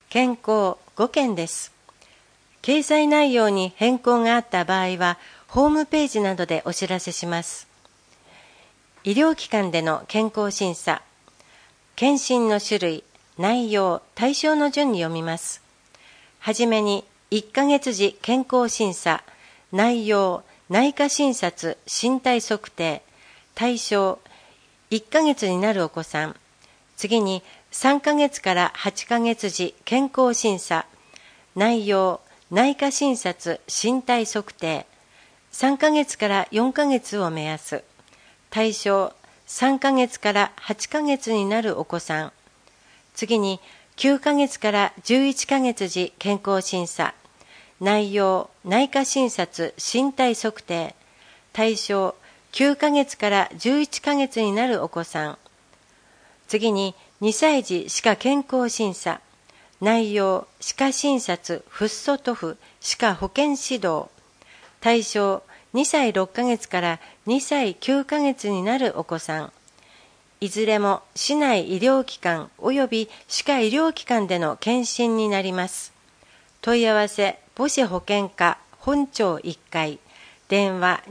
健康5件です。掲載内容に変更があった場合は、ホームページなどでお知らせします。医療機関での健康審査。検診の種類、内容、対象の順に読みます。はじめに、1ヶ月時健康審査、内容、内科診察、身体測定、対象、1ヶ月になるお子さん。次に、3ヶ月から8ヶ月時健康審査、内容、内科診察、身体測定、3ヶ月から4ヶ月を目安。対象、3ヶ月から8ヶ月になるお子さん。次に、9ヶ月から11ヶ月時健康審査、内容、内科診察、身体測定、対象、9ヶ月から11ヶ月になるお子さん。次に、2歳児歯科健康審査、内容、歯科診察、フッ素塗布、歯科保健指導、対象、2歳6ヶ月から2歳9ヶ月になるお子さん。いずれも市内医療機関及び歯科医療機関での検診になります。問い合わせ、母子保健課本庁1階、電話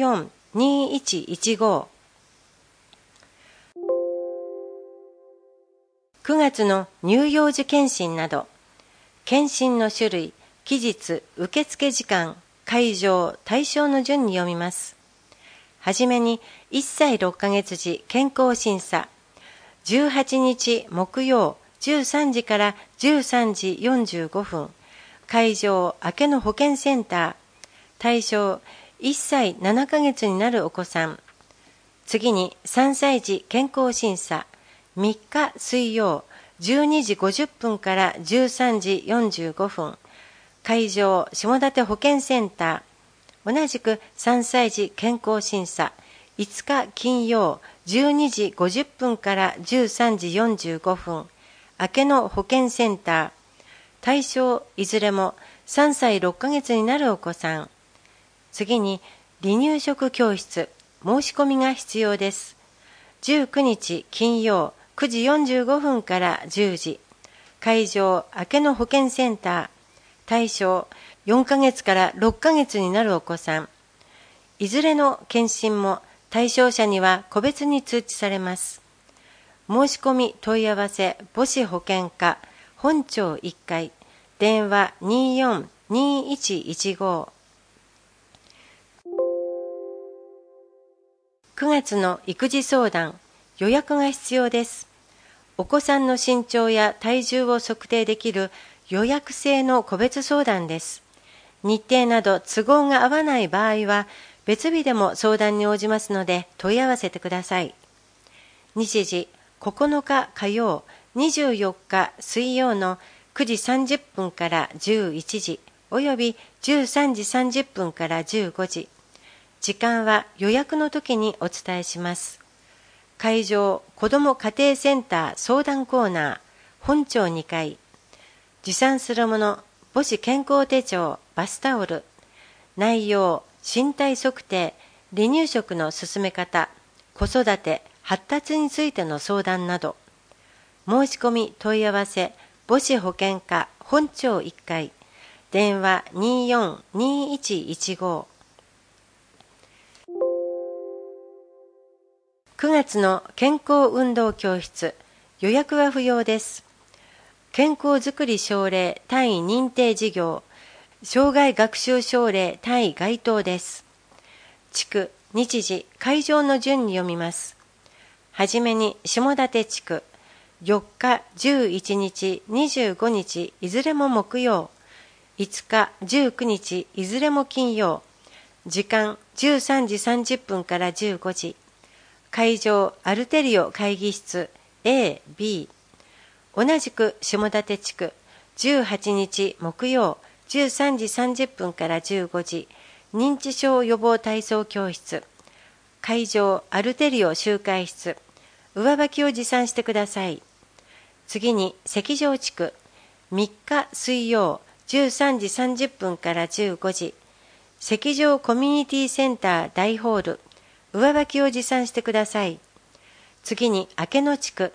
24-2115。9月の乳幼児検診など、検診の種類、期日、受付時間、会場、対象の順に読みます。はじめに、1歳6ヶ月時健康審査、18日木曜13時から13時45分、会場、明けの保健センター、対象、1歳7ヶ月になるお子さん。次に、3歳児健康審査、3日水曜、12時50分から13時45分、会場、下館保健センター、同じく3歳児健康審査、5日金曜、12時50分から13時45分、明けの保健センター、対象、いずれも3歳6ヶ月になるお子さん。次に、離乳食教室、申し込みが必要です。19日金曜、9時45分から10時、会場、明けの保健センター、対象、4ヶ月から6ヶ月になるお子さん。いずれの検診も対象者には個別に通知されます。申し込み問い合わせ母子保健課本庁1階、電話24-2115。9月の育児相談、予約が必要です。お子さんの身長や体重を測定できる予約制の個別相談です。日程など都合が合わない場合は、別日でも相談に応じますので問い合わせてください。日時、9日火曜、24日水曜の9時30分から11時、および13時30分から15時。時間は予約の時にお伝えします。会場、子ども家庭センター相談コーナー、本庁2階。持参するもの、母子健康手帳、バスタオル。内容、身体測定、離乳食の進め方、子育て、発達についての相談など。申し込み問い合わせ、母子保健課本庁1階、電話24-2115。9月の健康運動教室、予約は不要です。健康づくり奨励単位認定事業、障害学習奨励単位該当です。地区、日時、会場の順に読みます。はじめに下館地区、4日、11日、25日、いずれも木曜、5日、19日、いずれも金曜、時間13時30分から15時、会場アルテリオ会議室 A、B。同じく下館地区、18日木曜、13時30分から15時、認知症予防体操教室。会場アルテリオ集会室。上履きを持参してください。次に石城地区、3日水曜、13時30分から15時、石城コミュニティセンター大ホール。上履きを持参してください。次に明野地区、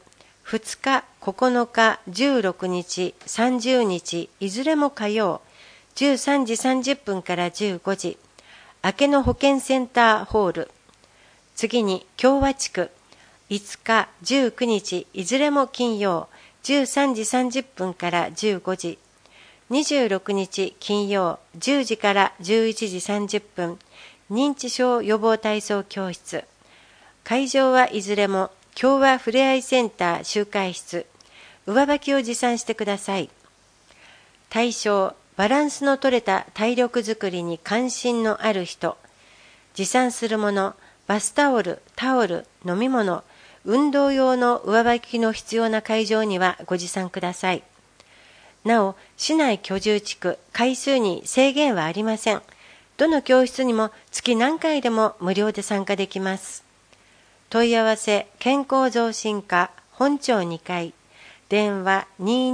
2日、9日、16日、30日、いずれも火曜、13時30分から15時、明けの保健センターホール。次に、共和地区、5日、19日、いずれも金曜、13時30分から15時、26日金曜、10時から11時30分、認知症予防体操教室。会場はいずれも、共和ふれあいセンター集会室、上履きを持参してください。対象、バランスの取れた体力づくりに関心のある人。持参するもの、バスタオル、タオル、飲み物、運動用の上履きの必要な会場にはご持参ください。なお、市内居住地区、回数に制限はありません。どの教室にも月何回でも無料で参加できます。問い合わせ、健康増進課、本町2階、電話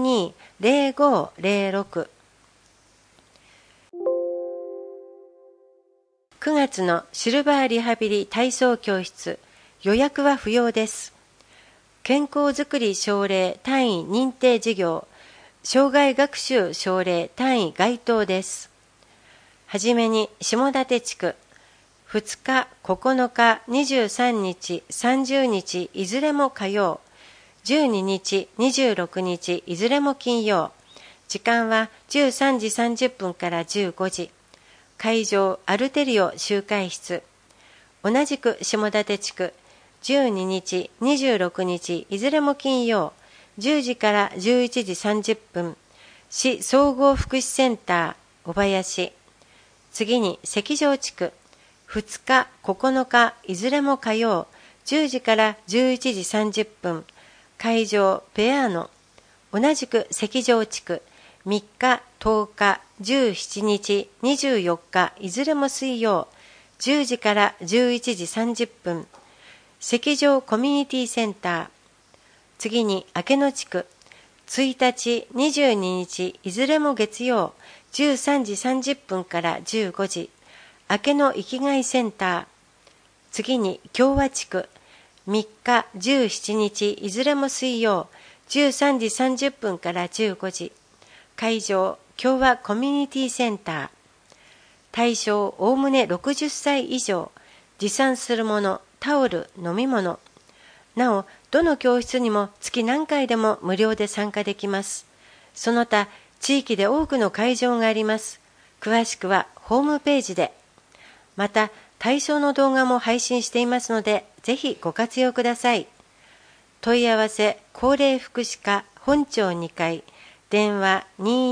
220506。9月のシルバーリハビリ体操教室、予約は不要です。健康づくり奨励単位認定事業、障害学習奨励単位該当です。はじめに、下館地区、2日、9日、23日、30日、いずれも火曜、12日、26日、いずれも金曜、時間は13時30分から15時、会場、アルテリオ集会室、同じく下館地区、12日、26日、いずれも金曜、10時から11時30分、市総合福祉センター、小林。次に、関城地区、2日、9日、いずれも火曜、10時から11時30分、会場、ペアーノ。同じく関城地区、3日、10日、17日、24日、いずれも水曜、10時から11時30分、関城コミュニティセンター。次に、明野地区、1日、22日、いずれも月曜、13時30分から15時、明野生きがいセンター。次に、共和地区、3日、17日、いずれも水曜、13時30分から15時、会場、共和コミュニティセンター。対象、おおむね60歳以上、持参するもの、タオル、飲み物。なお、どの教室にも月何回でも無料で参加できます。その他、地域で多くの会場があります。詳しくはホームページで。また、対象の動画も配信していますので、ぜひご活用ください。問い合わせ、高齢福祉課本町2階、電話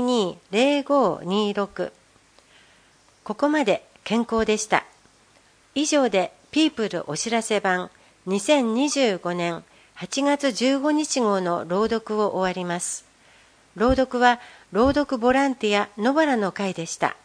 220526。ここまで健康でした。以上でピープルお知らせ版2025年8月15日号の朗読を終わります。朗読は朗読ボランティア野原の会でした。